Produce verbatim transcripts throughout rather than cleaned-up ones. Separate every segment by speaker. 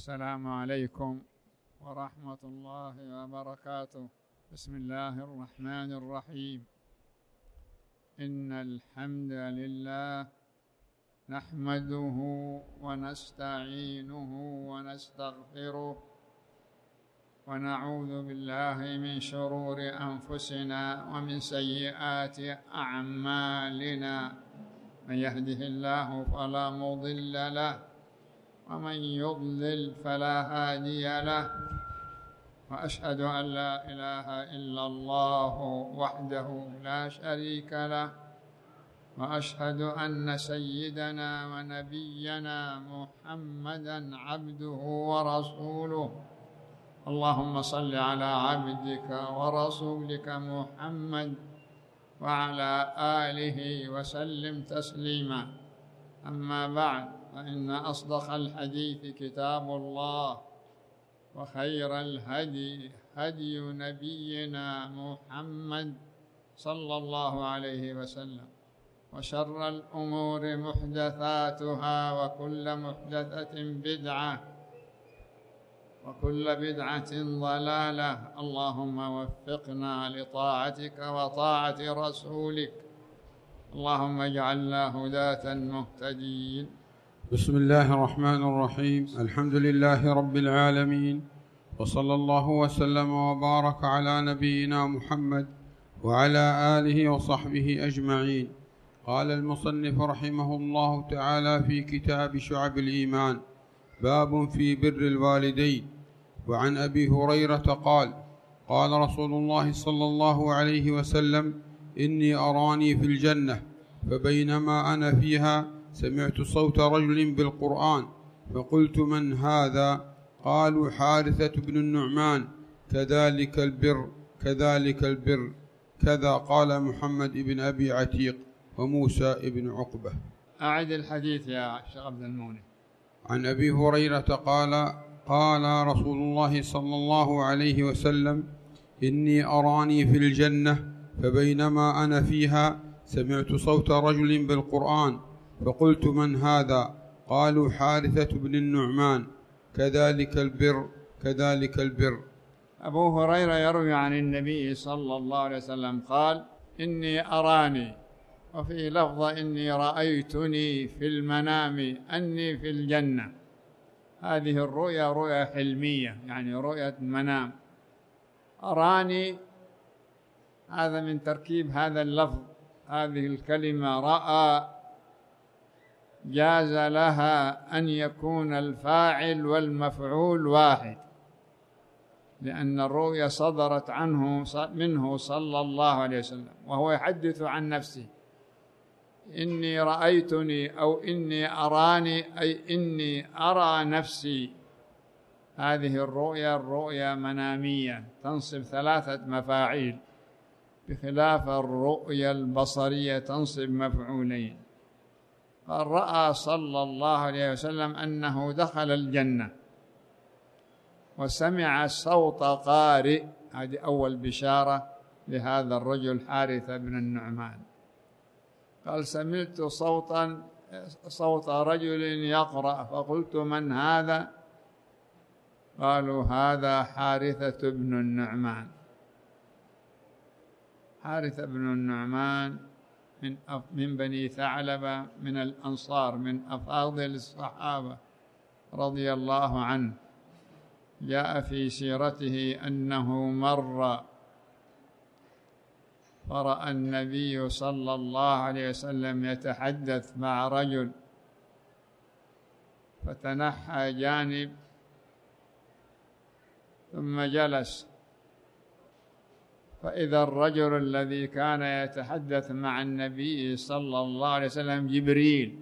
Speaker 1: السلام عليكم ورحمة الله وبركاته. بسم الله الرحمن الرحيم. إن الحمد لله نحمده ونستعينه ونستغفره ونعوذ بالله من شرور أنفسنا ومن سيئات أعمالنا. من يهده الله فلا مضل له ومن يضلل فلا هادي له، وأشهد أن لا إله إلا الله وحده لا شريك له، وأشهد أن سيدنا ونبينا محمدًا عبده ورسوله. اللهم صل على عبدك ورسولك محمد وعلى آله وسلم تسليما. أما بعد، فإن أصدق الحديث كتاب الله، وخير الهدي هدي نبينا محمد صلى الله عليه وسلم، وشر الأمور محدثاتها، وكل محدثة بدعة، وكل بدعة ضلالة. اللهم وفقنا لطاعتك وطاعة رسولك، اللهم اجعلنا هداة مهتدين.
Speaker 2: بسم الله الرحمن الرحيم. الحمد لله رب العالمين، وصلى الله وسلم وبارك على نبينا محمد وعلى آله وصحبه أجمعين. قال المصنف رحمه الله تعالى في كتاب شعب الإيمان: باب في بر الوالدين. وعن أبي هريرة قال: قال رسول الله صلى الله عليه وسلم: إني أراني في الجنة، فبينما أنا فيها سمعت صوت رجل بالقرآن، فقلت: من هذا؟ قالوا: حارثة بن النعمان. كذلك البر كذلك البر كذا قال محمد بن أبي عتيق وموسى بن عقبة.
Speaker 1: أعد الحديث يا شيخ عبد الموني.
Speaker 2: عن أبي هريرة قال: قال رسول الله صلى الله عليه وسلم: إني أراني في الجنة، فبينما أنا فيها سمعت صوت رجل بالقرآن، فقلت: من هذا؟ قالوا: حارثة بن النعمان. كذلك البر كذلك البر.
Speaker 1: أبو هريرة يروي عن النبي صلى الله عليه وسلم قال: إني أراني، وفي لفظة: إني رأيتني في المنام أني في الجنة. هذه الرؤيا رؤيا حلمية، يعني رؤية منام. أراني هذا من تركيب هذا اللفظ، هذه الكلمة رأى جاز لها أن يكون الفاعل والمفعول واحد، لأن الرؤيا صدرت عنه منه صلى الله عليه وسلم، وهو يحدث عن نفسه. إني رأيتني أو إني أراني، أي إني أرى نفسي. هذه الرؤيا الرؤيا منامية تنصب ثلاثة مفاعيل، بخلاف الرؤيا البصرية تنصب مفعولين. قال: رأى صلى الله عليه وسلم أنه دخل الجنة، وسمع صوت قارئ. هذه أول بشارة لهذا الرجل حارثة بن النعمان. قال: سمعت صوتا صوت رجل يقرأ، فقلت: من هذا؟ قالوا: هذا حارثة بن النعمان. حارثة بن النعمان من من بني ثعلبة من الأنصار، من أفاضل الصحابة رضي الله عنه. جاء في سيرته أنه مر فرأى النبي صلى الله عليه وسلم يتحدث مع رجل، فتنحى جانب ثم جلس، فإذا الرجل الذي كان يتحدث مع النبي صلى الله عليه وسلم جبريل.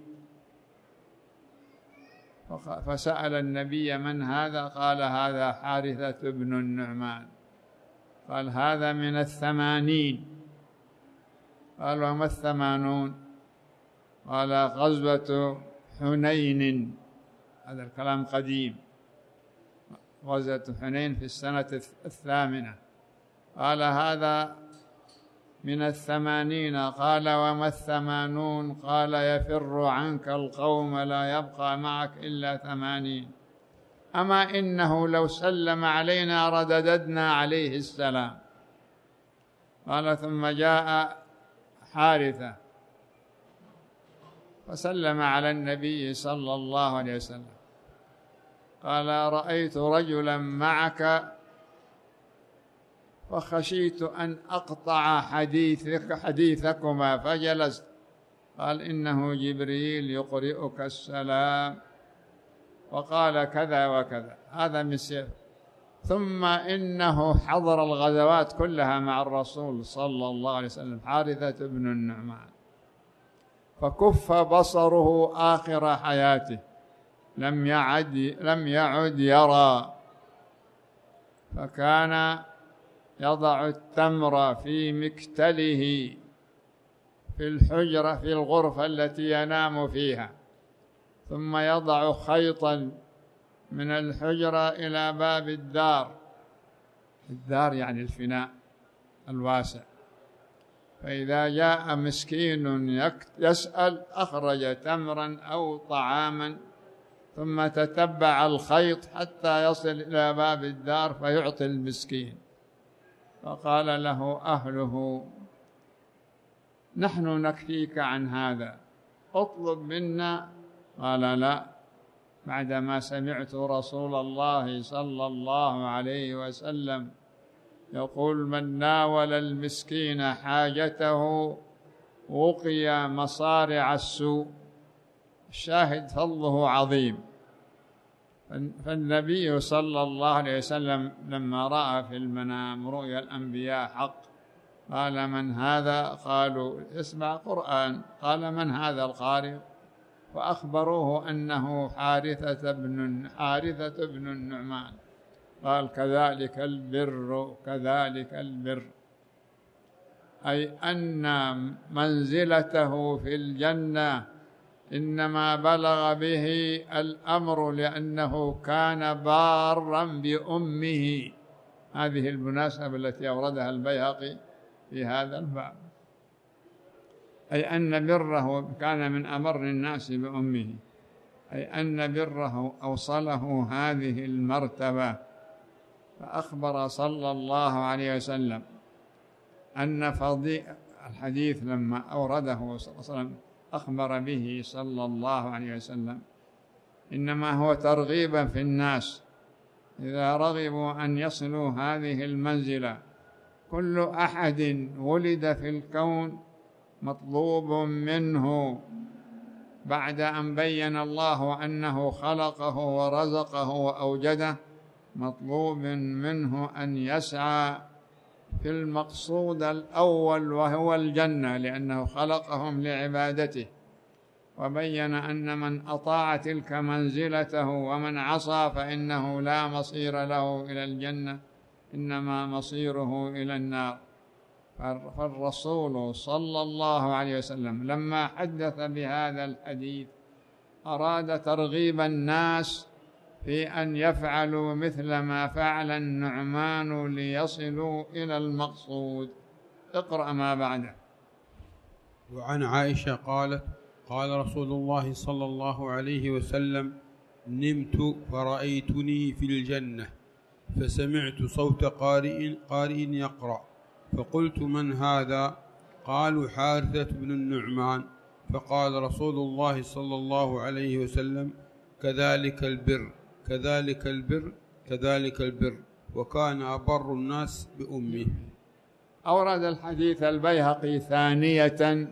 Speaker 1: فسأل النبي: من هذا؟ قال: هذا حارثة بن النعمان. قال: هذا من الثمانين. قال: وما الثمانون؟ قال: غزوة حنين. هذا الكلام قديم، غزوة حنين في السنة الثامنة. قال: هذا من الثمانين. قال: وما الثمانون؟ قال: يفر عنك القوم لا يبقى معك إلا ثمانين. أما إنه لو سلم علينا ردددنا عليه السلام. قال ثم جاء حارثة فسلم على النبي صلى الله عليه وسلم، قال رأيت رجلا معك فخشيت أن أقطع حديثك حديثكما فجلست. قال إنه جبريل يقرئك السلام وقال كذا وكذا. هذا من سيف. ثم إنه حضر الغزوات كلها مع الرسول صلى الله عليه وسلم، حارثة بن النعمان، فكف بصره آخر حياته، لم يعد لم يعد يرى، فكان يضع التمر في مكتله في الحجرة في الغرفة التي ينام فيها، ثم يضع خيطا من الحجرة إلى باب الدار، الدار يعني الفناء الواسع، فإذا جاء مسكين يسأل أخرج تمرا أو طعاما، ثم تتبع الخيط حتى يصل إلى باب الدار فيعطي المسكين. فقال له أهله نحن نكفيك عن هذا، اطلب منا. قال لا، بعدما سمعت رسول الله صلى الله عليه وسلم يقول من ناول المسكين حاجته وقي مصارع السوء، الشاهد فضله عظيم. فالنبي صلى الله عليه وسلم لما رأى في المنام رؤيا الأنبياء حق قال من هذا؟ قالوا اسمع قرآن. قال من هذا القارئ؟ فأخبروه أنه حارثة بن حارثة بن النعمان. قال كذلك البر كذلك البر، أي أن منزلته في الجنة إنما بلغ به الأمر لأنه كان بارا بأمه. هذه المناسبة التي أوردها البيهقي في هذا الباب، أي أن بره كان من أمر الناس بأمه، أي أن بره أوصله هذه المرتبة. فأخبر صلى الله عليه وسلم أن فضيل الحديث لما أورده صلى الله عليه وسلم أخبر به صلى الله عليه وسلم إنما هو ترغيبا في الناس إذا رغبوا أن يصلوا هذه المنزلة. كل أحد ولد في الكون مطلوب منه بعد أن بين الله أنه خلقه ورزقه وأوجده، مطلوب منه أن يسعى في المقصود الأول وهو الجنة، لأنه خلقهم لعبادته، وبين أن من أطاع تلك منزلته ومن عصى فإنه لا مصير له إلى الجنة، إنما مصيره إلى النار. فالرسول صلى الله عليه وسلم لما حدث بهذا الحديث أراد ترغيب الناس في أن يفعلوا مثل ما فعل النعمان ليصلوا إلى المقصود. اقرأ ما بعده.
Speaker 2: وعن عائشة قالت قال رسول الله صلى الله عليه وسلم نمت فرأيتني في الجنة فسمعت صوت قارئ قارئ يقرأ فقلت من هذا؟ قالوا حارثة بن النعمان. فقال رسول الله صلى الله عليه وسلم كذلك البر كذلك البر كذلك البر، وكان أبر الناس بأمه.
Speaker 1: أورد الحديث البيهقي ثانية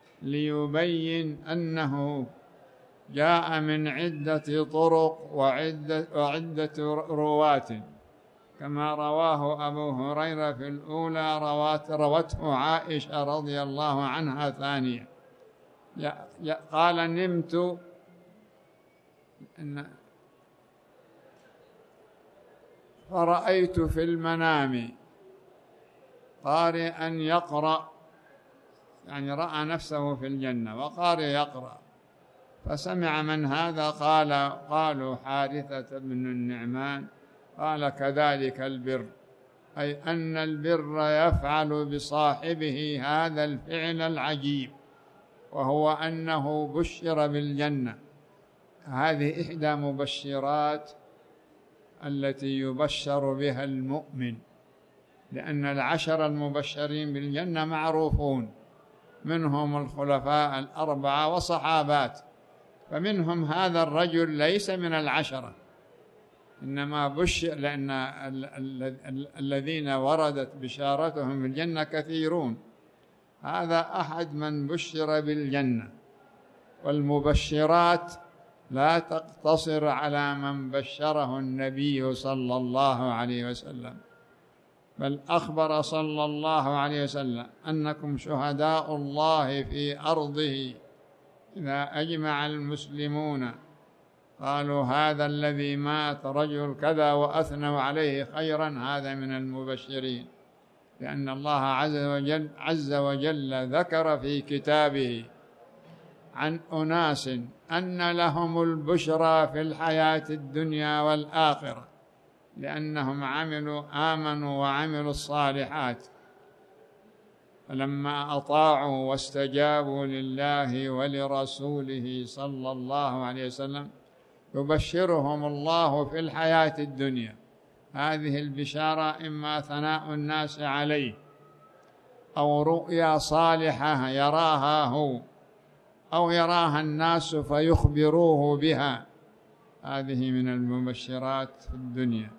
Speaker 1: ليبين أنه جاء من عدة طرق وعدة, وعدة رواة، كما رواه أبو هريرة في الأولى روات روته عائشة رضي الله عنها ثانية. قال نمت فرأيت في المنام قارئا يقرأ، يعني رأى نفسه في الجنة وقارئ يقرأ، فسمع من هذا؟ قال قالوا حارثة بن النعمان. قال كذلك البر، أي أن البر يفعل بصاحبه هذا الفعل العجيب، وهو أنه بشر بالجنة. هذه إحدى مبشرات التي يبشر بها المؤمن، لأن العشر المبشرين بالجنة معروفون، منهم الخلفاء الأربعة وصحابات، فمنهم هذا الرجل ليس من العشرة، إنما بشر، لأن ال ال ال الذين وردت بشارتهم بالجنة كثيرون، هذا أحد من بشر بالجنة. والمبشرات لا تقتصر على من بشره النبي صلى الله عليه وسلم، بل أخبر صلى الله عليه وسلم أنكم شهداء الله في أرضه، إذا أجمع المسلمون قالوا هذا الذي مات رجل كذا وأثنوا عليه خيرا هذا من المبشرين، لأن الله عز وجل عز وجل ذكر في كتابه عن أناس أن لهم البشرى في الحياة الدنيا والآخرة، لأنهم عملوا آمنوا وعملوا الصالحات، فلما أطاعوا واستجابوا لله ولرسوله صلى الله عليه وسلم يبشرهم الله في الحياة الدنيا. هذه البشارة إما ثناء الناس عليه أو رؤيا صالحة يراها هو أو يراها الناس فيخبروه بها، هذه من المبشرات في الدنيا.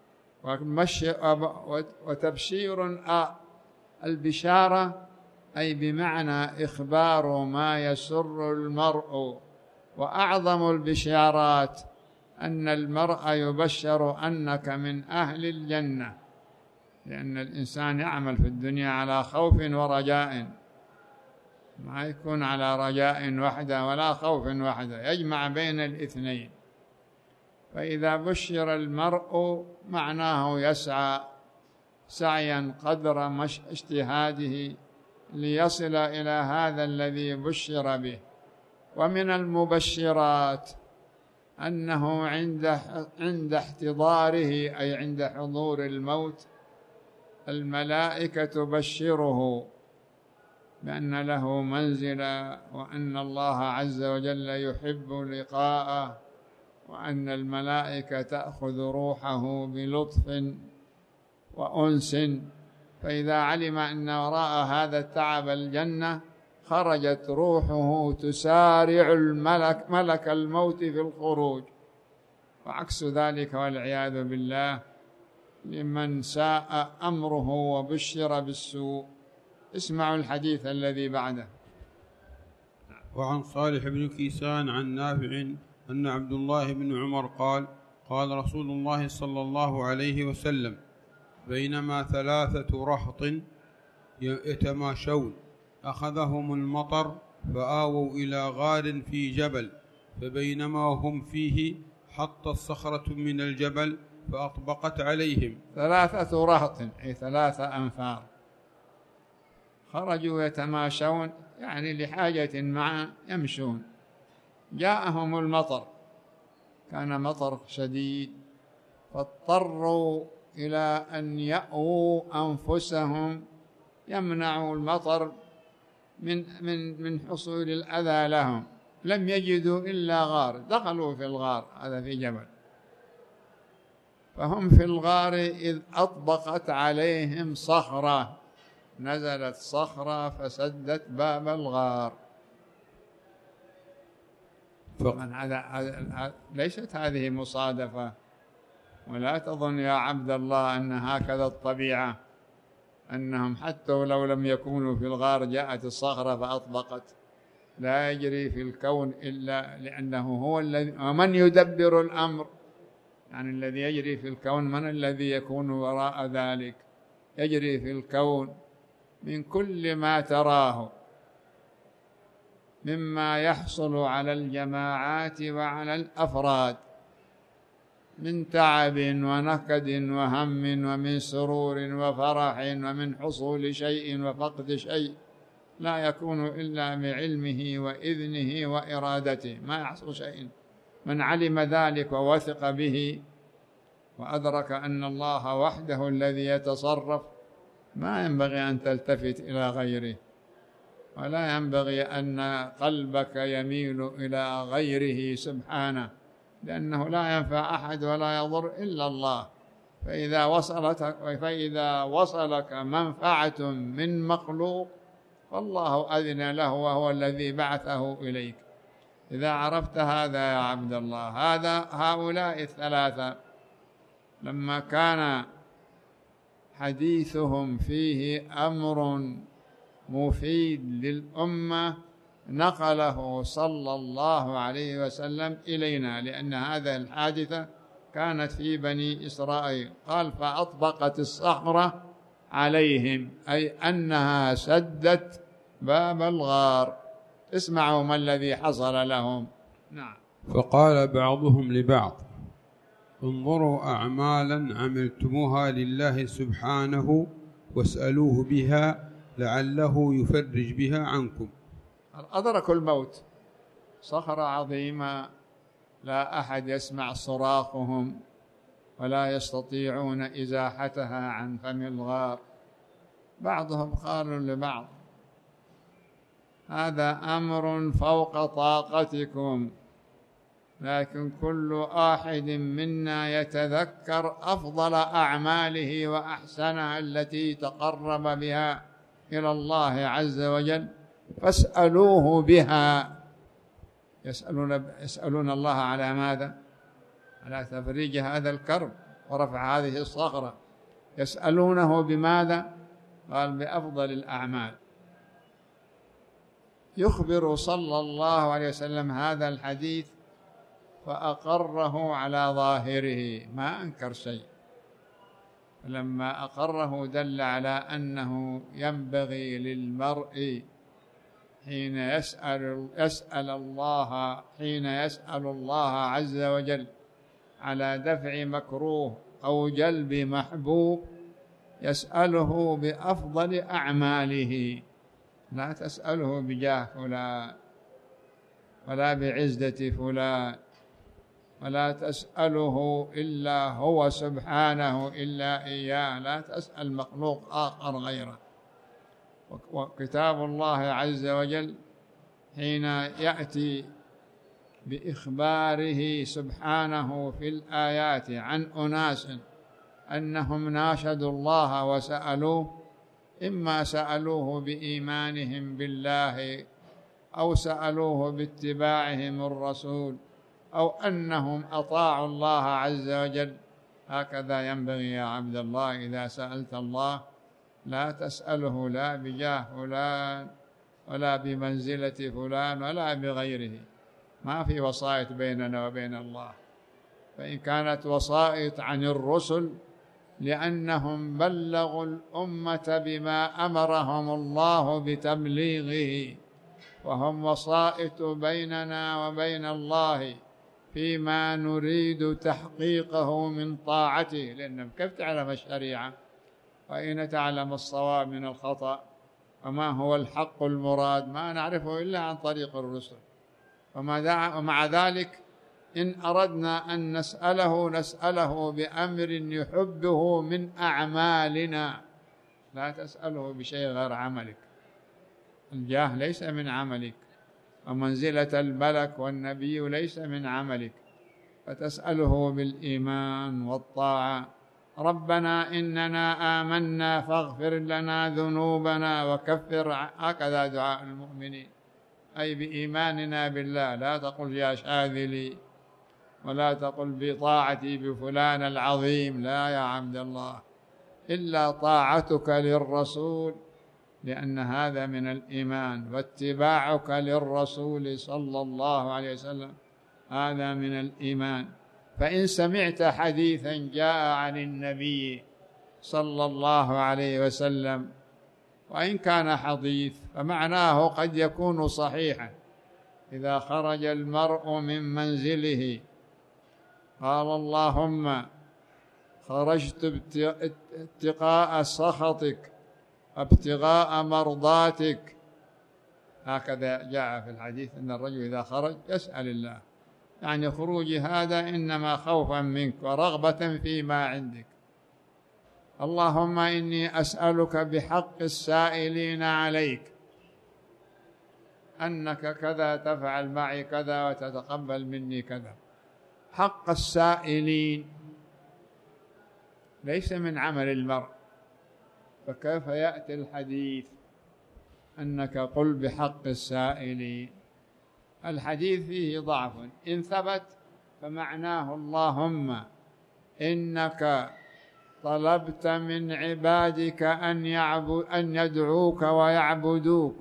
Speaker 1: وتبشير البشارة أي بمعنى إخبار ما يسر المرء، وأعظم البشارات أن المرء يبشر أنك من أهل الجنة، لأن الإنسان يعمل في الدنيا على خوف ورجاء، ما يكون على رجاء وحده ولا خوف وحده، يجمع بين الاثنين. فإذا بشر المرء معناه يسعى سعيا قدر مش اجتهاده ليصل إلى هذا الذي بشر به. ومن المبشرات أنه عند عند احتضاره أي عند حضور الموت الملائكة تبشره بأن له منزلا، وأن الله عز وجل يحب لقاءه، وأن الملائكة تأخذ روحه بلطف وأنس. فإذا علم أن وراء هذا التعب الجنة خرجت روحه تسارع الملك ملك الموت في الخروج، وعكس ذلك والعياذ بالله لمن ساء أمره وبشر بالسوء. اسمعوا الحديث الذي بعده.
Speaker 2: وعن صالح بن كيسان عن نافع أن عبد الله بن عمر قال قال رسول الله صلى الله عليه وسلم بينما ثلاثة رهط يتماشون أخذهم المطر فآووا إلى غار في جبل، فبينما هم فيه حطت صخرة من الجبل فأطبقت عليهم.
Speaker 1: ثلاثة رهط أي ثلاثة أنفار خرجوا يتماشون، يعني لحاجة معا يمشون، جاءهم المطر، كان مطر شديد، فاضطروا إلى أن يأووا أنفسهم يمنعوا المطر من من من حصول الأذى لهم. لم يجدوا إلا غار، دخلوا في الغار، هذا في جبل، فهم في الغار إذ أطبقت عليهم صخرة، نزلت صخرة فسدت باب الغار. هذا ليست هذه مصادفة، ولا تظن يا عبد الله أن هكذا الطبيعة، أنهم حتى لو لم يكونوا في الغار جاءت الصخرة فأطبقت. لا يجري في الكون إلا لأنه هو الذي، ومن يدبر الأمر، يعني الذي يجري في الكون من الذي يكون وراء ذلك؟ يجري في الكون من كل ما تراه مما يحصل على الجماعات وعلى الأفراد من تعب ونكد وهم ومن سرور وفرح ومن حصول شيء وفقد شيء، لا يكون إلا بعلمه وإذنه وإرادته، ما يحصل شيء. من علم ذلك ووثق به وأدرك أن الله وحده الذي يتصرف، ما ينبغي أن تلتفت إلى غيره، ولا ينبغي أن قلبك يميل إلى غيره سبحانه، لأنه لا ينفع أحد ولا يضر إلا الله. فإذا وصلتك فإذا وصلك منفعة من مخلوق فالله أذن له وهو الذي بعثه إليك. إذا عرفت هذا يا عبد الله، هذا هؤلاء الثلاثة لما كان حديثهم فيه أمر مفيد للأمة نقله صلى الله عليه وسلم إلينا، لأن هذه الحادثة كانت في بني إسرائيل. قال فأطبقت الصخرة عليهم، أي أنها سدت باب الغار. اسمعوا ما الذي حصل لهم. نعم.
Speaker 2: فقال بعضهم لبعض انظروا أعمالا عملتموها لله سبحانه واسألوه بها لعله يفرج بها عنكم.
Speaker 1: أدركوا الموت، صخرة عظيمة لا أحد يسمع صراخهم ولا يستطيعون إزاحتها عن فم الغار. بعضهم قالوا لبعض هذا أمر فوق طاقتكم، لكن كل واحد منا يتذكر أفضل أعماله وأحسنها التي تقرب بها إلى الله عز وجل فاسألوه بها. يسألون, يسألون الله على ماذا؟ على تفريج هذا الكرب ورفع هذه الصخرة. يسألونه بماذا؟ قال بأفضل الأعمال. يخبر صلى الله عليه وسلم هذا الحديث فأقره على ظاهره، ما أنكر شيء. فلما أقره دل على أنه ينبغي للمرء حين يسأل, يسأل الله حين يسأل الله عز وجل على دفع مكروه أو جلب محبوب يسأله بأفضل أعماله، لا تسأله بجاه فلان ولا بعزة فلان، ولا تسأله إلا هو سبحانه إلا إياه، لا تسأل مخلوق آخر غيره. وكتاب الله عز وجل حين يأتي بإخباره سبحانه في الآيات عن أناس أنهم ناشدوا الله وسألوه، إما سألوه بإيمانهم بالله أو سألوه باتباعهم الرسول أو أنهم أطاعوا الله عز وجل. هكذا ينبغي يا عبد الله إذا سألت الله لا تسأله لا بجاه فلان ولا بمنزلة فلان ولا بغيره. ما في وسائط بيننا وبين الله، فإن كانت وسائط عن الرسل لأنهم بلغوا الأمة بما أمرهم الله بتبليغه، وهم وسائط بيننا وبين الله فيما نريد تحقيقه من طاعته. لأن كيف تعلم الشريعة وأين تعلم الصواب من الخطأ وما هو الحق المراد؟ ما نعرفه إلا عن طريق الرسل. ومع ذلك إن أردنا أن نسأله نسأله بأمر يحبه من أعمالنا، لا تسأله بشيء غير عملك. الجاه ليس من عملك، ومنزلة الملك والنبي ليس من عملك، فتسأله بالإيمان والطاعة. ربنا إننا آمنا فاغفر لنا ذنوبنا وكفر، هكذا دعاء المؤمنين، أي بإيماننا بالله. لا تقل يا شاذلي ولا تقل بطاعتي بفلان العظيم، لا يا عبد الله، إلا طاعتك للرسول، لأن هذا من الإيمان، واتباعك للرسول صلى الله عليه وسلم هذا من الإيمان. فإن سمعت حديثا جاء عن النبي صلى الله عليه وسلم وإن كان حديث فمعناه قد يكون صحيحا، إذا خرج المرء من منزله قال اللهم خرجت ابتغاء سخطك ابتغاء مرضاتك، هكذا جاء في الحديث أن الرجل إذا خرج يسأل الله، يعني خروج هذا إنما خوفا منك ورغبة فيما عندك. اللهم إني أسألك بحق السائلين عليك أنك كذا تفعل معي كذا وتتقبل مني كذا. حق السائلين ليس من عمل المرء، فكيف يأتي الحديث أنك قل بحق السائلين؟ الحديث فيه ضعف، إن ثبت فمعناه اللهم إنك طلبت من عبادك أن يعبد أن يدعوك ويعبدوك،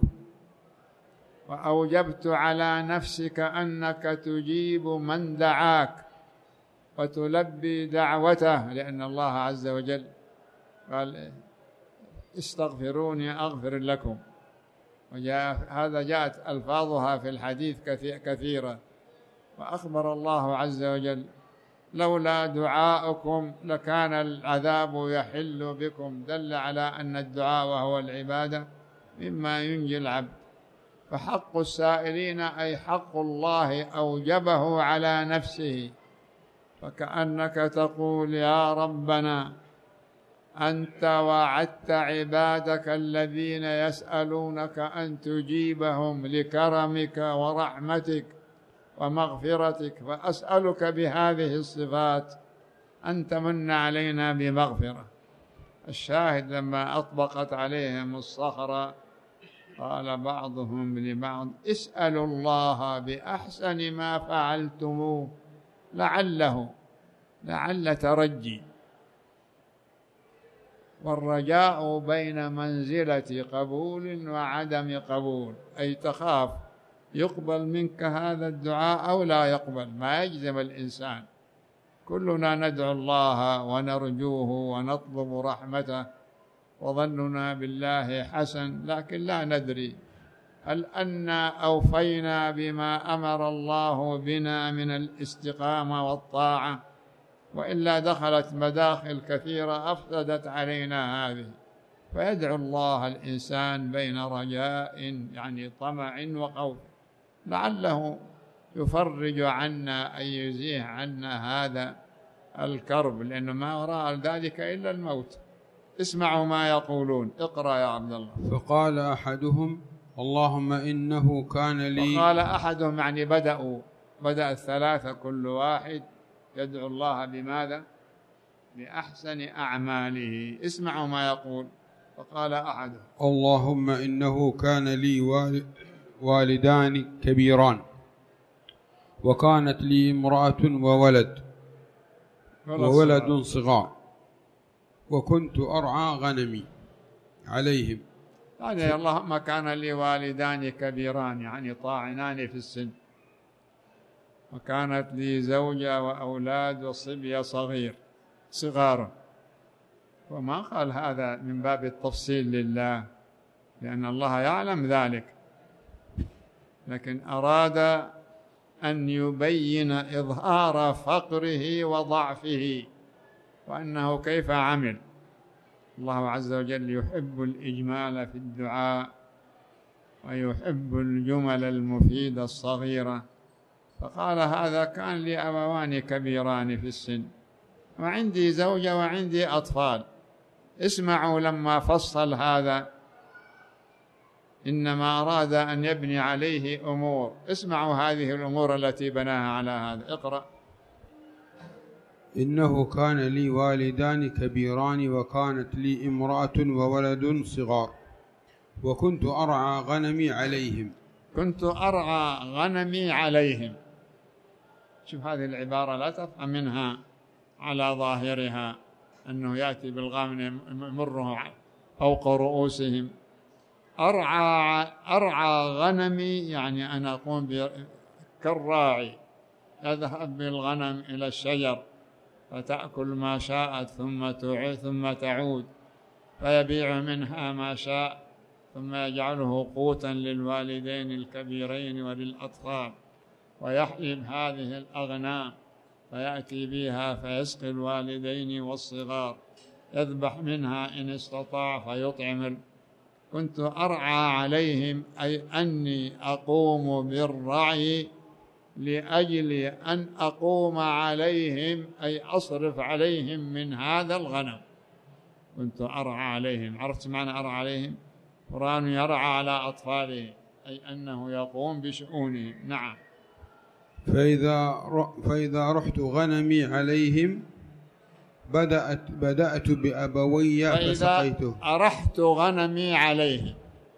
Speaker 1: وأوجبت على نفسك أنك تجيب من دعاك وتلبي دعوته، لأن الله عز وجل قال استغفروني أغفر لكم، وجاء هذا جاءت ألفاظها في الحديث كثيرة. وأخبر الله عز وجل لولا دعاؤكم لكان العذاب يحل بكم، دل على أن الدعاء وهو العبادة مما ينجي العبد. فحق السائلين أي حق الله أوجبه على نفسه، فكأنك تقول يا ربنا أنت وعدت عبادك الذين يسألونك أن تجيبهم لكرمك ورحمتك ومغفرتك، فأسألك بهذه الصفات أن تمن علينا بمغفرة. الشاهد لما أطبقت عليهم الصخرة قال بعضهم لبعض اسألوا الله بأحسن ما فعلتموه لعله لعل ترجي. والرجاء بين منزلة قبول وعدم قبول، أي تخاف يقبل منك هذا الدعاء أو لا يقبل، ما يجزم الإنسان. كلنا ندعو الله ونرجوه ونطلب رحمته وظننا بالله حسن، لكن لا ندري هل أنا أوفينا بما أمر الله بنا من الاستقامة والطاعة، وإلا دخلت مداخل كثيرة أفسدت علينا هذه. فيدعو الله الإنسان بين رجاء يعني طمع وخوف لعله يفرج عنا أن يزيح عنا هذا الكرب، لأنه ما وراء ذلك إلا الموت. اسمعوا ما يقولون. اقرأ يا عبد الله.
Speaker 2: فقال أحدهم اللهم إنه كان لي.
Speaker 1: فقال أحدهم يعني بدأوا بدأ الثلاثة كل واحد يدعو الله بماذا؟ بأحسن أعماله. اسمعوا ما يقول. فقال أحدهم
Speaker 2: اللهم إنه كان لي والدان كبيران، وكانت لي امرأة وولد وولد صغار، وكنت أرعى غنمي عليهم.
Speaker 1: يعني اللهم كان لي والدان كبيران يعني طاعنان في السن، وكانت لي زوجة وأولاد وصبية صغير صغار. وما قال هذا من باب التفصيل لله، لأن الله يعلم ذلك، لكن أراد أن يبين إظهار فقره وضعفه وأنه كيف عمل. الله عز وجل يحب الإجمال في الدعاء ويحب الجمل المفيدة الصغيرة. فقال هذا كان لي أبوان كبيران في السن وعندي زوجة وعندي أطفال. اسمعوا لما فصل هذا إنما أراد أن يبني عليه أمور. اسمعوا هذه الأمور التي بناها على هذا. اقرأ.
Speaker 2: إنه كان لي والدان كبيران، وكانت لي امرأة وولد صغار، وكنت أرعى غنمي عليهم.
Speaker 1: كنت أرعى غنمي عليهم. شوف هذه العبارة لا تفهم منها على ظاهرها أنه يأتي بالغنم يمره فوق رؤوسهم. أرعى أرعى غنمي يعني أنا أقوم كالراعي يذهب بالغنم إلى الشجر فتأكل ما شاءت ثم تعود ثم تعود فيبيع منها ما شاء ثم يجعله قوتا للوالدين الكبيرين وللأطفال، ويحلب هذه الأغنام فيأتي بها فيسقي الوالدين والصغار، يذبح منها إن استطاع فيطعم. كنت أرعى عليهم أي أني أقوم بالرعي لأجل أن أقوم عليهم أي أصرف عليهم من هذا الغنم. كنت أرعى عليهم. عرفت معنى أرعى عليهم؟ قرآن يرعى على أطفاله أي أنه يقوم بشؤونهم. نعم.
Speaker 2: فإذا فإذا رحت غنمي عليهم بدأت بدأت بأبوي فسقيته.
Speaker 1: فإذا أرحت غنمي عليهم،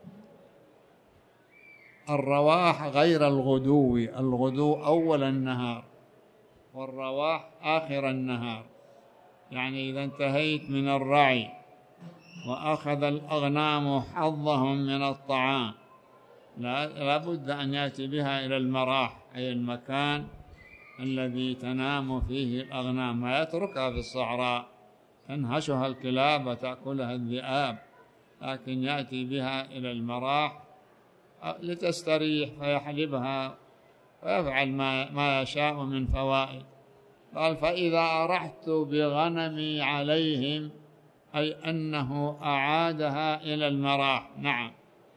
Speaker 1: الرواح غير الغدو، الغدو أول النهار والرواح آخر النهار. يعني إذا انتهيت من الرعي وأخذ الأغنام حظهم من الطعام لا بد أن يأتي بها إلى المراح، أي المكان الذي تنام فيه الأغنام، ما يتركها في الصحراء تنهشها الكلاب وتأكلها الذئاب، لكن يأتي بها إلى المراح لتستريح فيحلبها ويفعل ما, ما يشاء من فوائد. قال فإذا أرحت بغنمي عليهم، أي أنه أعادها إلى المراح. نعم.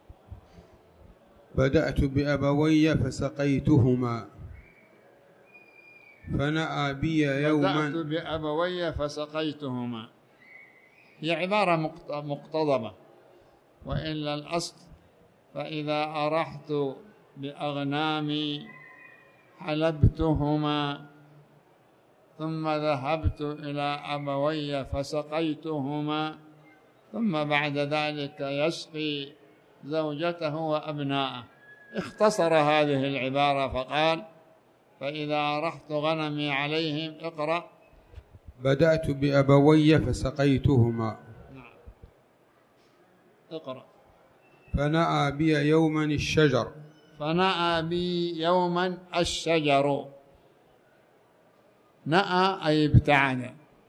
Speaker 2: بدأت بأبوي فسقيتهما فنأى بي يوما.
Speaker 1: بدأت بأبوي فسقيتهما هي عبارة مقتضبة، وإلا الأصل فإذا أرحت بأغنامي حلبتهما ثم ذهبت إلى أبوي فسقيتهما، ثم بعد ذلك يسقي زوجته وأبناءه. اختصر هذه العبارة فقال فإذا أرحت غنمي عليهم. اقرأ.
Speaker 2: بدأت بأبوي فسقيتهما.
Speaker 1: نعم. اقرأ.
Speaker 2: فنأى بي يوما الشجر.
Speaker 1: فنأى بي يوما الشجر. نأى أي ابتعد،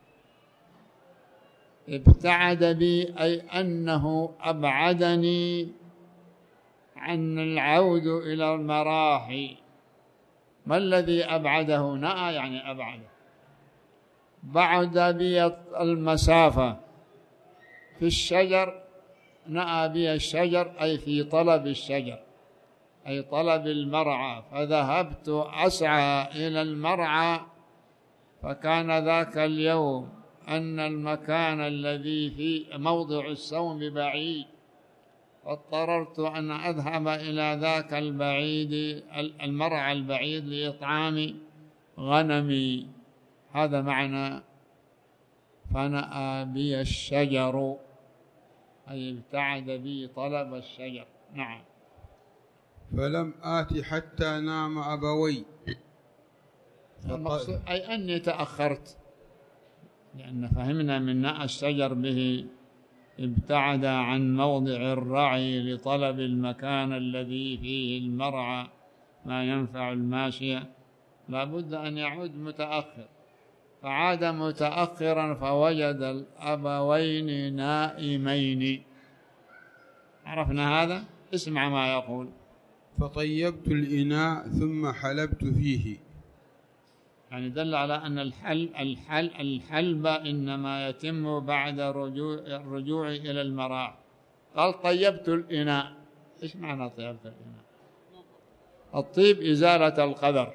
Speaker 1: ابتعد بي أي أنه أبعدني عن العود إلى المراحي. ما الذي أبعده؟ نأى يعني أبعده، بعد بي المسافة في الشجر. نأى بي الشجر أي في طلب الشجر، أي طلب المرعى، فذهبت أسعى إلى المرعى، فكان ذاك اليوم أن المكان الذي في موضع السوم بعيد، فاضطررت أن أذهب إلى ذاك البعيد المرعى البعيد لإطعام غنمي. هذا معنى فنأى بي الشجر، أي ابتعد بي طلب الشجر. نعم.
Speaker 2: فلم آت حتى نام أبوي.
Speaker 1: المقصود أي أني تأخرت، لأن فهمنا من نأى الشجر به ابتعد عن موضع الرعي لطلب المكان الذي فيه المرعى ما ينفع الماشية، لا بد أن يعود متأخر، فعاد متأخرا فوجد الأبوين نائمين. عرفنا هذا؟ اسمع ما يقول.
Speaker 2: فطيبت الإناء ثم حلبت فيه.
Speaker 1: يعني دل على أن الحل الحل الحلب إنما يتم بعد رجوع الرجوع إلى المراح. قال طيبت الإناء. إيش معنى طيبت الإناء؟ الطيب إزالة القدر،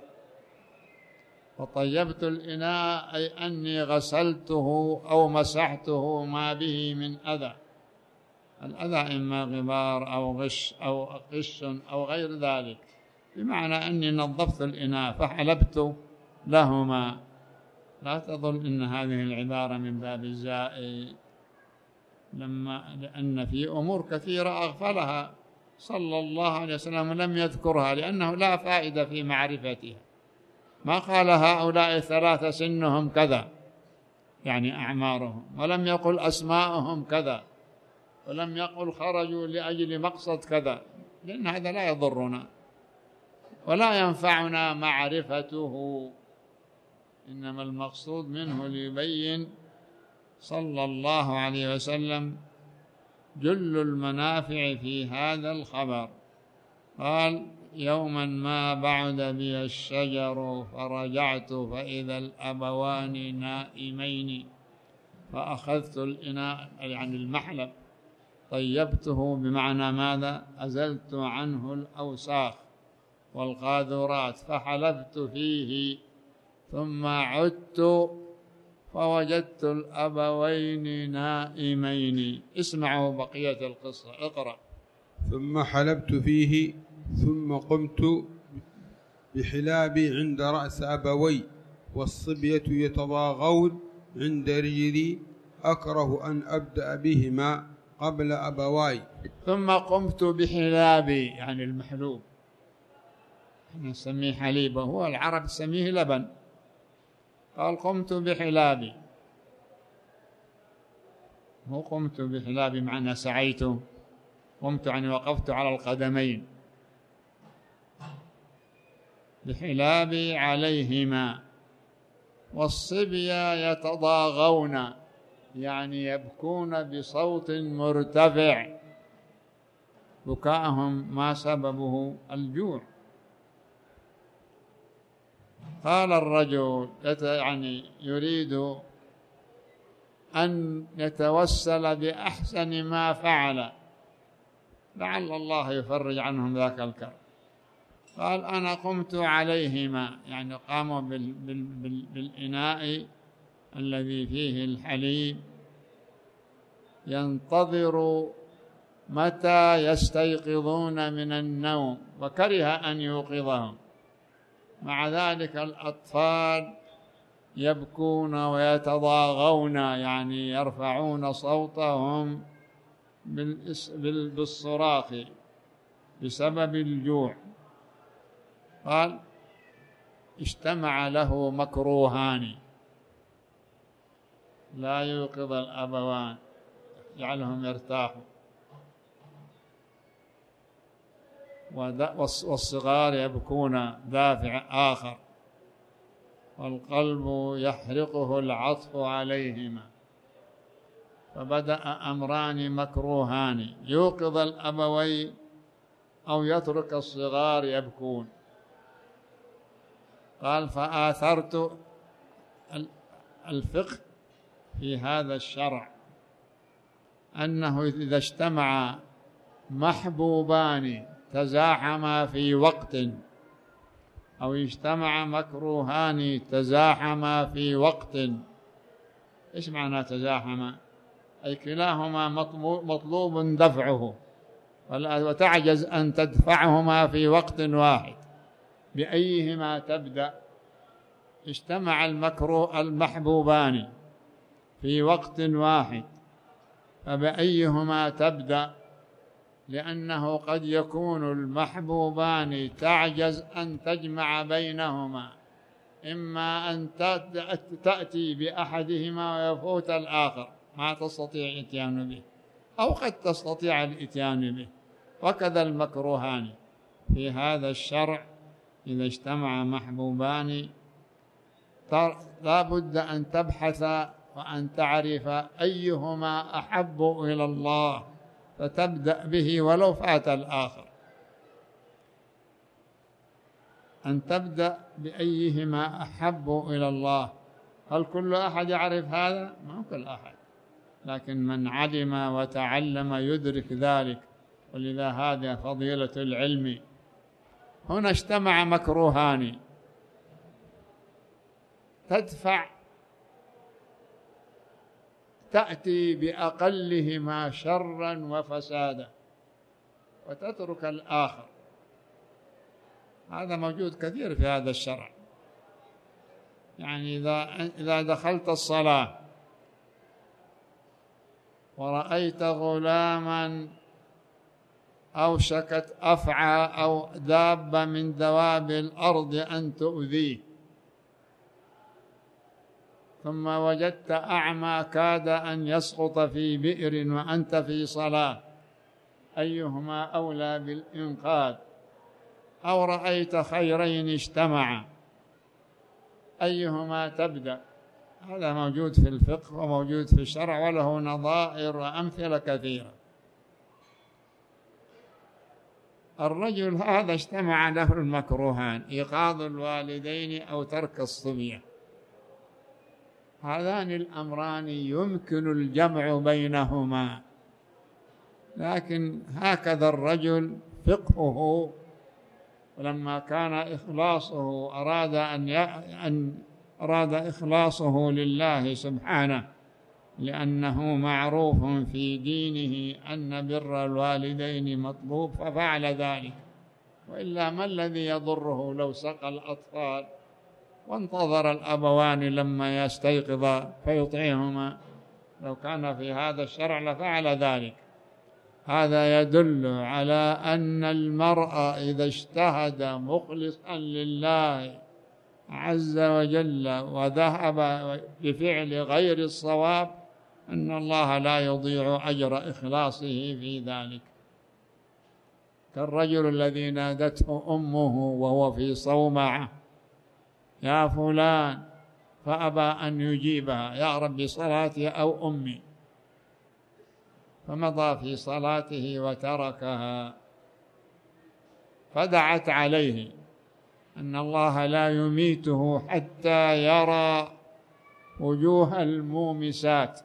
Speaker 1: وطيبت الإناء أي أني غسلته أو مسحته ما به من أذى. الأذى إما غبار أو غش أو قش أو غير ذلك، بمعنى أني نظفت الإناء فحلبت لهما. لا تظن إن هذه العبارة من باب الزائد، لما لأن في أمور كثيرة أغفلها صلى الله عليه وسلم لم يذكرها، لأنه لا فائدة في معرفتها. ما قال هؤلاء الثلاثة سنهم كذا يعني أعمارهم، ولم يقل أسماءهم كذا، ولم يقل خرجوا لأجل مقصد كذا، لأن هذا لا يضرنا ولا ينفعنا معرفته، إنما المقصود منه ليبين صلى الله عليه وسلم جل المنافع في هذا الخبر. قال يوما ما بعد بي الشجر فرجعت فإذا الأبوان نائمين، فأخذت الإناء يعني المحلب طيبته بمعنى ماذا؟ أزلت عنه الأوساخ والقاذورات، فحلبت فيه ثم عدت فوجدت الأبوين نائمين. اسمعوا بقية القصة. اقرأ.
Speaker 2: ثم حلبت فيه ثم قمت بحلابي عند رأس أبوي، والصبية يتضاغون عند رجلي، أكره أن أبدأ بهما قبل أبواي.
Speaker 1: ثم قمت بحلابي، يعني المحلوب، نسميه حليب، هو العرب يسميه لبن. قال قمت بحلابي، هو قمت بحلابي معنى سعيت، قمت يعني وقفت على القدمين، بحلابي عليهما، والصبية يتضاغون يعني يبكون بصوت مرتفع، بكاءهم ما سببه الجوع. قال الرجل يعني يريد أن يتوسل بأحسن ما فعل لعل الله يفرج عنهم ذاك الكرب. قال أنا قمت عليهما، يعني قاموا بال بال بال بالإناء الذي فيه الحليب، ينتظر متى يستيقظون من النوم، وكره أن يوقظهم. مع ذلك الأطفال يبكون ويتضاغون، يعني يرفعون صوتهم بالصراخ بسبب الجوع. قال اجتمع له مكروهان لا يوقظ الأبوان، يجعلهم يرتاحوا، والصغار يبكون دافع آخر، والقلب يحرقه العطف عليهما. فبدأ أمران مكروهان، يوقظ الأبوين أو يترك الصغار يبكون. قال فآثرت الفقه في هذا الشرع أنه إذا اجتمع محبوبان تزاحما في وقت، أو اجتمع مكروهان تزاحما في وقت. إيش معنى تزاحما؟ أي كلاهما مطلوب دفعه، وتعجز أن تدفعهما في وقت واحد، بأيهما تبدأ؟ اجتمع المكروه المحبوبان في وقت واحد، فبأيهما تبدأ؟ لأنه قد يكون المحبوبان تعجز أن تجمع بينهما، إما أن تأتي بأحدهما ويفوت الآخر، ما تستطيع الإتيان به، أو قد تستطيع الإتيان به. وكذا المكروهان في هذا الشرع إذا اجتمع محبوبان لا بد أن تبحث وأن تعرف أيهما أحب إلى الله فتبدأ به ولو فات الآخر، أن تبدأ بأيهما أحب إلى الله. هل كل أحد يعرف هذا؟ ما كل أحد، لكن من علم وتعلم يدرك ذلك، ولذا هذا فضيلة العلم. هنا اجتمع مكروهان، تدفع تأتي بأقلهما شرا وفسادا وتترك الآخر. هذا موجود كثير في هذا الشرع. يعني إذا إذا دخلت الصلاة ورأيت غلاما أوشكت أفعى أو دابة من دواب الأرض أن تؤذيه، ثم وجدت أعمى كاد أن يسقط في بئر وأنت في صلاة، أيهما أولى بالإنقاذ؟ أو رأيت خيرين اجتمعا، أيهما تبدأ؟ هذا موجود في الفقه وموجود في الشرع، وله نظائر وأمثلة كثيرة. الرجل هذا اجتمع له المكروهان، إيقاظ الوالدين أو ترك الصبية. هذان الأمران يمكن الجمع بينهما، لكن هكذا الرجل فقهه، ولما كان إخلاصه أراد أن أن أراد إخلاصه لله سبحانه، لأنه معروف في دينه أن بر الوالدين مطلوب، ففعل ذلك وإلا ما الذي يضره لو سقى الأطفال وانتظر الأبوان لما يستيقظا فيطعمهما؟ لو كان في هذا الشرع لفعل ذلك. هذا يدل على أن المرء إذا اجتهد مخلصا لله عز وجل وذهب بفعل غير الصواب أن الله لا يضيع أجر إخلاصه في ذلك. كالرجل الذي نادته أمه وهو في صومعة: يا فلان، فأبى أن يجيبها: يا رب صلاتي أو أمي، فمضى في صلاته وتركها. فدعت عليه أن الله لا يميته حتى يرى وجوه المومسات،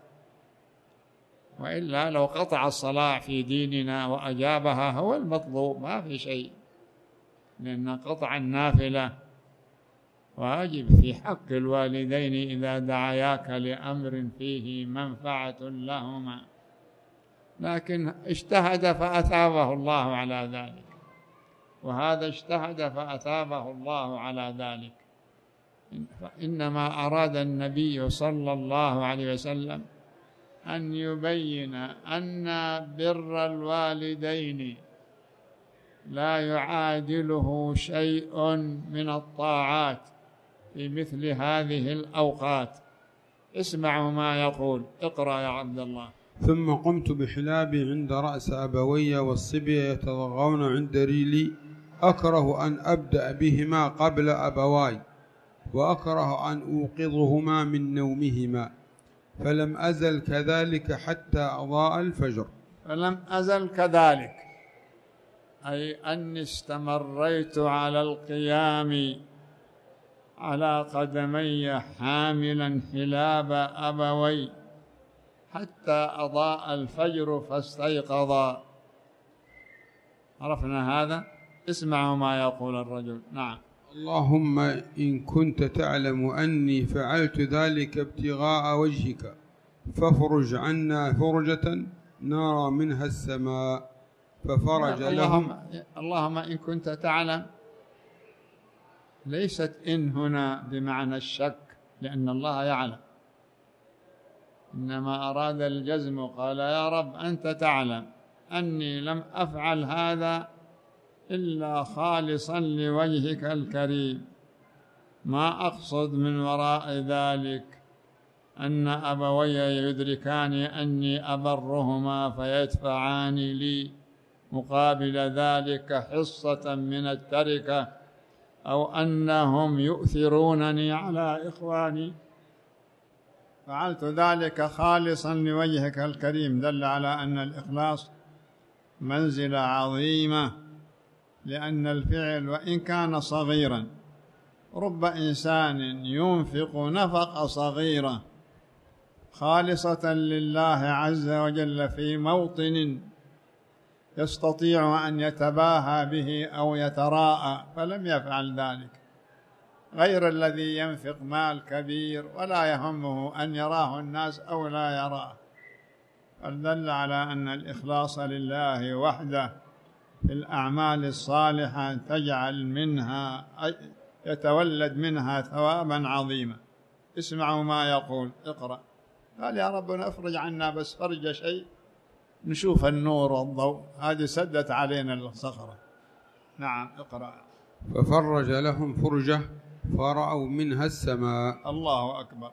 Speaker 1: وإلا لو قطع الصلاة في ديننا وأجابها هو المطلوب ما في شيء، لأن قطع النافلة واجب في حق الوالدين إذا دعياك لأمر فيه منفعة لهما، لكن اجتهد فأثابه الله على ذلك، وهذا اجتهد فأثابه الله على ذلك. إنما أراد النبي صلى الله عليه وسلم أن يبين أن بر الوالدين لا يعادله شيء من الطاعات في مثل هذه الأوقات. اسمعوا ما يقول. اقرأ يا عبد الله.
Speaker 2: ثم قمت بحلابي عند رأس أبوي والصبي يتضغون عند ريلي، أكره أن أبدأ بهما قبل أبواي، وأكره أن أوقظهما من نومهما، فلم أزل كذلك حتى أضاء الفجر.
Speaker 1: فلم أزل كذلك أي أني استمريت على القيام على قدمي حاملا حلاب أبوي حتى أضاء الفجر فاستيقظا. عرفنا هذا؟ اسمعوا ما يقول الرجل. نعم.
Speaker 2: اللهم إن كنت تعلم أني فعلت ذلك ابتغاء وجهك فافرج عنا فرجة نرى منها السماء، ففرج
Speaker 1: اللهم
Speaker 2: لهم.
Speaker 1: اللهم إن كنت تعلم ليست إن هنا بمعنى الشك، لأن الله يعلم، إنما أراد الجزم. قال: يا رب أنت تعلم أني لم أفعل هذا إلا خالصا لوجهك الكريم، ما أقصد من وراء ذلك أن أبوي يدركان أني أبرهما فيدفعان لي مقابل ذلك حصة من التركة، أو أنهم يؤثرونني على إخواني. فعلت ذلك خالصا لوجهك الكريم. دل على أن الإخلاص منزلة عظيمة، لأن الفعل وإن كان صغيرا، رب إنسان ينفق نفقة صغيرة خالصة لله عز وجل في موطن يستطيع أن يتباهى به أو يتراءى، فلم يفعل ذلك، غير الذي ينفق مال كبير ولا يهمه أن يراه الناس أو لا يراه. فدل على أن الإخلاص لله وحده في الأعمال الصالحة تجعل منها يتولد منها ثوابا عظيما. اسمعوا ما يقول. اقرأ. قال: يا ربنا افرج عنا، بس فرج شيء نشوف النور والضوء، هذه سدت علينا الصخرة. نعم. اقرأ.
Speaker 2: ففرج لهم فرجة فرأوا منها السماء.
Speaker 1: الله أكبر.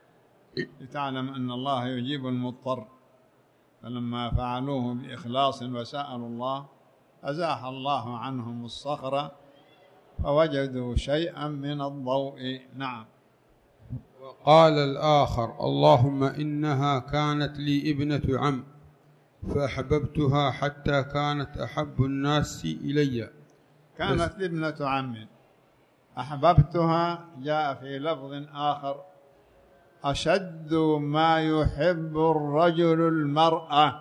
Speaker 1: لتعلم أن الله يجيب المضطر. فلما فعلوه بإخلاص وسألوا الله أزاح الله عنهم الصخرة فوجدوا شيئا من الضوء. نعم.
Speaker 2: وقال الآخر: اللهم إنها كانت لي ابنة عم فأحببتها حتى كانت أحب الناس إلي.
Speaker 1: كانت لي ابنة عم أحببتها، جاء في لفظ آخر: أشد ما يحب الرجل المرأة،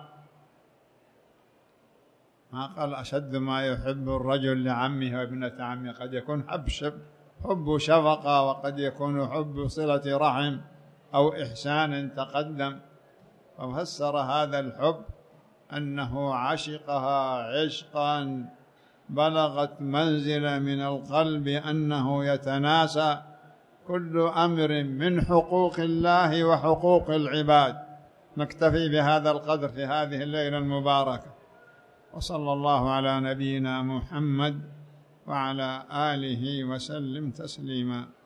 Speaker 1: ما قال أشد ما يحب الرجل لعمه وابنة عمه. قد يكون حب حب شفقة، وقد يكون حب صلة رحم أو إحسان تقدم. ففسر هذا الحب أنه عشقها عشقا بلغت منزلة من القلب أنه يتناسى كل أمر من حقوق الله وحقوق العباد. نكتفي بهذا القدر في هذه الليلة المباركة، وصلى الله على نبينا محمد وعلى آله وسلم تسليما.